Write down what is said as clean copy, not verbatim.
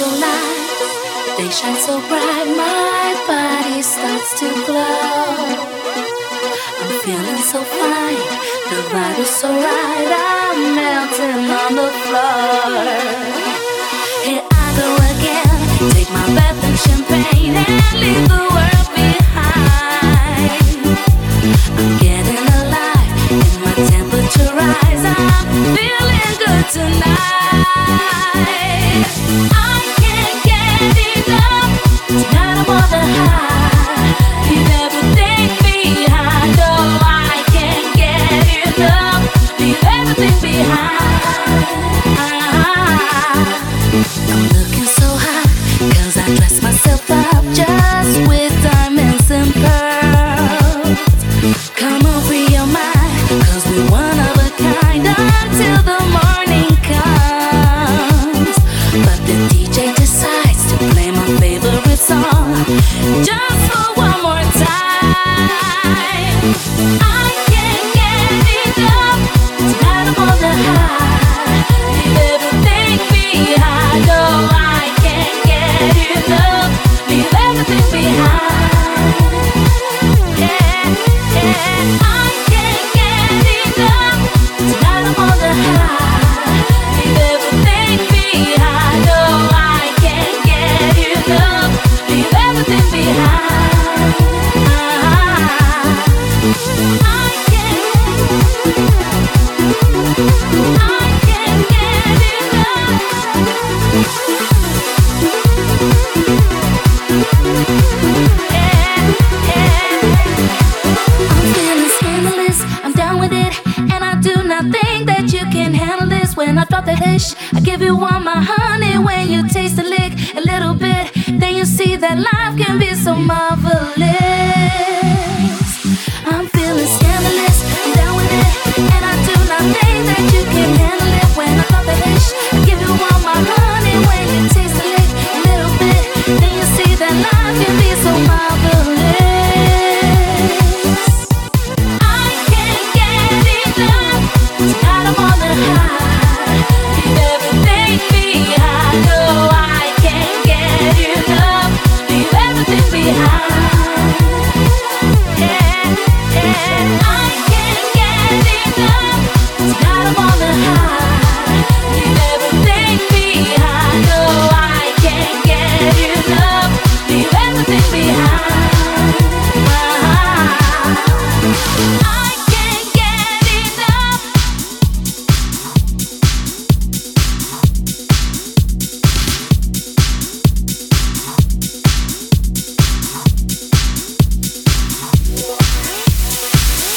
disco lights, they shine so bright, my body starts to glow. I'm feeling so fine, the vibe is so right, I'm melting on the floor. Here I go again, take my bath in champagne and leave the world behind. I'm getting alive, and my temperature rise, I'm feeling good tonight. I can't get enough, tonight I'm on the high. Leave everything behind, oh I can't get enough. Leave everything behind. I'm looking so hot, 'cause I dress myself up just with diamonds and pearls. Come on, free your mind, 'cause we're one of a kind until the morning comes. But the DJ decides to play my favorite song just for one more time. I can't get enough, tonight I'm on the high. Leave everything behind, oh I can't get enough. Leave everything behind. Yeah, yeah. I can't get enough, tonight I'm on the high. Leave everything behind, oh I can't get enough. Leave everything behind. I can't get enough. I'm feeling scandalous, I'm down with it, and I do not think that you can handle this. When I drop the dish, I give you all my honey. When you taste the lick a little bit, then you see that life can be so marvelous.